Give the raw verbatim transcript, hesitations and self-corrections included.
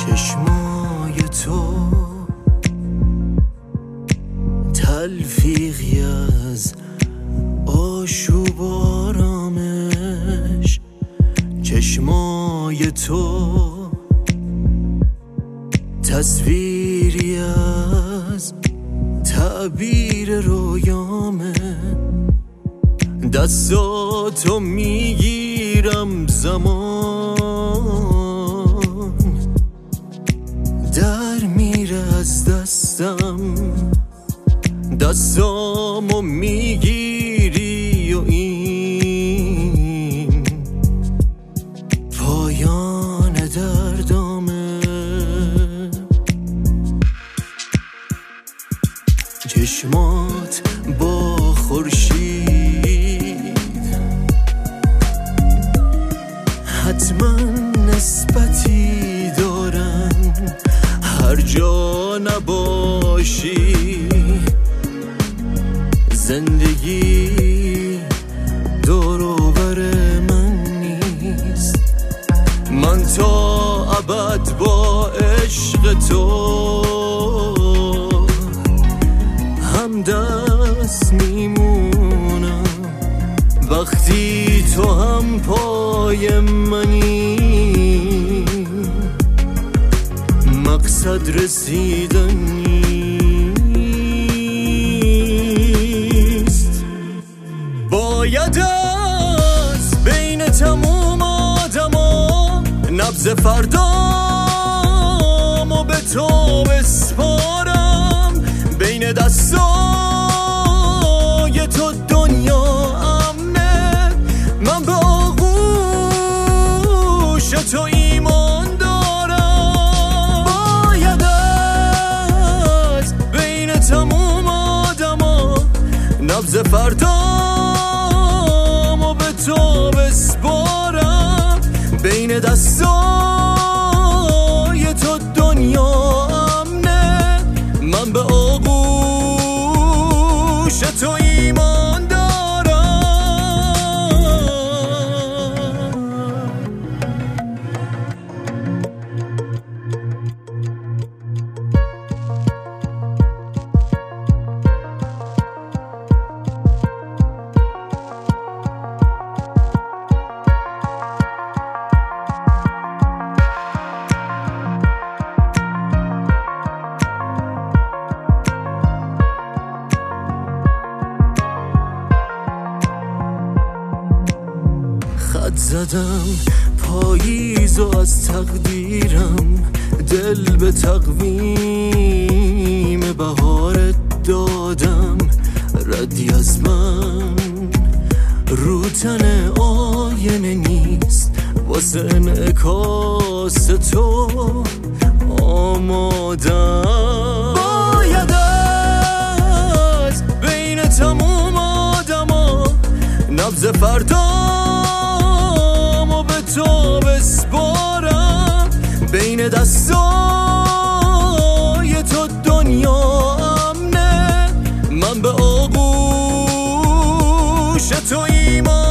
چشمای تو تلفیقی از آشوب و آرامش، چشمای تو تصویری از تعبیر رویامه. دستاتو میگیرم زمان در میره از دستم، دستامو میگیری و این پایان دردامه. چشمات با خورشید حتما نسبتی دارن، هر جا نباشی زندگی دور و بر من نیست. من تا ابد با عشق تو هم دست میمونم، وقتی تو هم پای منی مقصد رسیدن نیست. باید از بین تموم آدما نبض فردامو به تو بسپارم، بین دستای تو دنیا امنه، من به آغوش تو ایمان دارم. باید از بین تموم آدما نبض فردامو به تو بسپارم، بین دستای تو دنیا امنه، من به آغوش تو ایمان دارم. خط زدم پاییزو از تقدیرم، دل به تقویم بهارت دادم، ردی از من رو تن آینه نیست، واسه انعکاس تو آمادم. باید از بین تموم آدما نبض فردامو به تو بسپارم، بین دستای تو دنیا امنه، من به آغوش تو ایمان